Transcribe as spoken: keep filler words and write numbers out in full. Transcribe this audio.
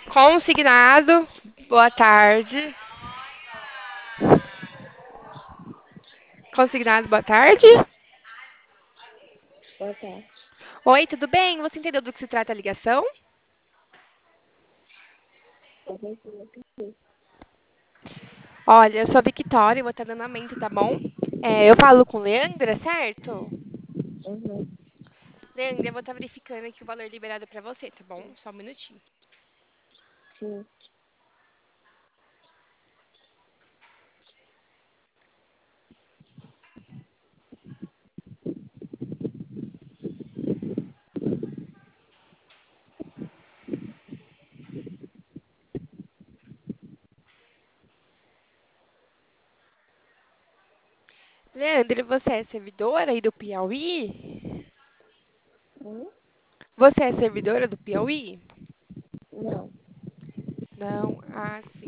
Consignado, boa tarde. Consignado, boa tarde. Boa tarde. Oi, tudo bem? Você entendeu do que se trata a ligação? Talvez eu não entendi. Olha, eu sou a Victoria, eu vou estar dando aumento, tá bom? É, eu falo com Leandra, certo? Uhum. Leandra, eu vou estar verificando aqui o valor liberado pra você, tá bom? Só um minutinho. Sim. Leandra, você é servidora aí do Piauí? Hum? Você é servidora do Piauí? Não. Não. Ah,